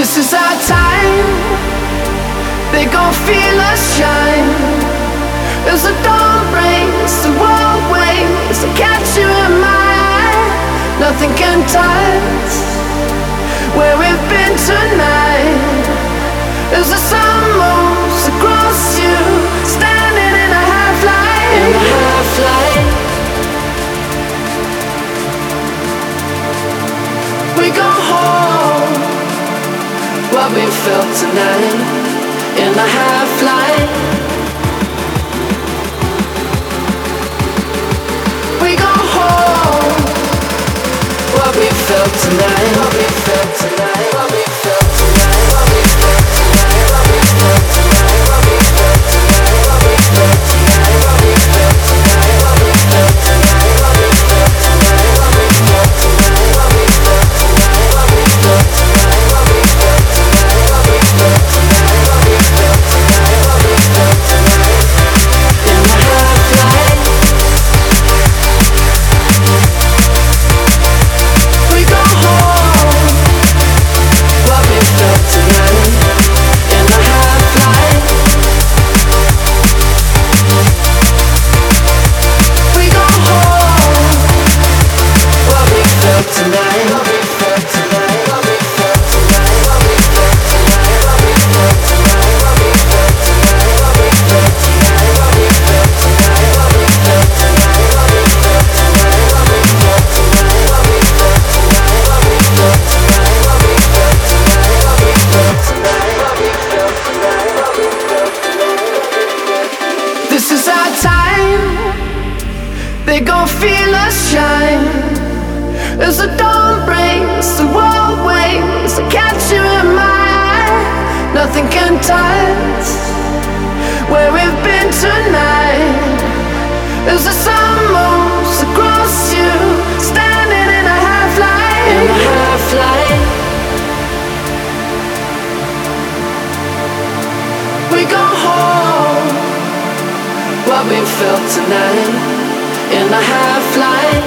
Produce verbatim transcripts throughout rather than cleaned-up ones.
This is our time. They gon' feel us shine. As the dawn breaks, the world waits to catch you in my eye. Nothing can touch where we've been tonight. As the sun moves across you, standing in a half light. In a half light. We go home what we felt tonight. In a half light. We go home what we felt tonight. What we felt tonight. What we felt tonight. What we felt tonight. What we felt tonight. What we felt tonight. What we felt tonight. What we felt tonight. What we felt tonight. What we felt tonight. What we felt tonight. What we felt tonight. What we felt tonight. What we felt tonight. What we felt tonight. What we felt tonight. What we felt tonight. In the half light. We go home what we felt tonight. In the half light. We go home what we felt tonight. What we felt tonight. What we felt tonight. What we felt tonight. What we felt tonight. What we felt tonight. What we felt tonight. What we felt tonight. What we felt tonight. What we felt tonight. What we felt tonight. What we felt tonight. What we felt tonight. What we felt tonight. What we felt tonight. What we felt tonight. What we felt tonight. This is our time. They gon' feel us shine. As the dawn breaks, the world waits to catch you in my eye. Nothing can touch where we've been tonight. As the sun moves across you, standing in a half light. In a half light. We go home what we felt tonight. In a half light.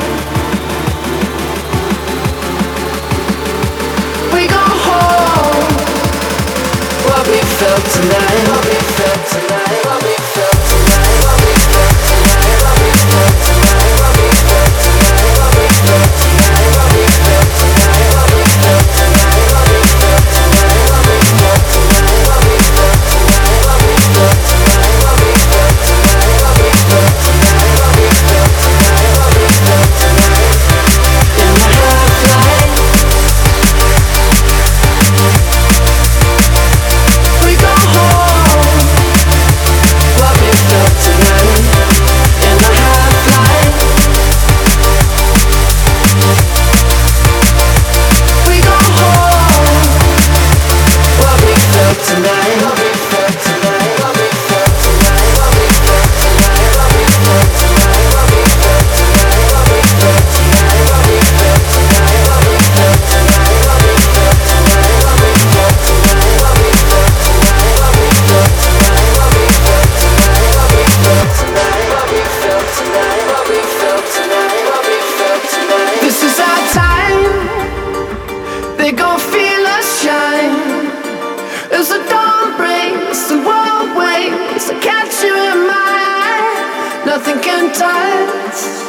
We go home what we felt tonight. What we felt tonight. What we felt tonight. What we felt tonight. What we felt tonight. What we felt tonight. What we felt tonight. What we felt tonight. What we felt tonight. What we felt tonight. What we felt tonight. What we felt tonight. What we felt tonight. What we felt tonight. What we felt tonight. What we felt tonight. What we felt tonight. In the half light. We go home what we felt tonight. In the half light. We go home what we felt tonight. What we felt tonight. What we felt tonight. What we felt tonight. What we felt tonight. What we felt tonight. What we felt tonight. What we felt tonight. What we felt tonight. What we felt tonight. What we felt tonight. What we felt tonight. What we felt tonight. What we felt tonight. What we felt tonight. What we felt tonight. What we felt tonight. What we felt tonight. This is our time. They gon' feel us shine. As the dawn breaks, the world waits to catch you in my eye. Nothing can touch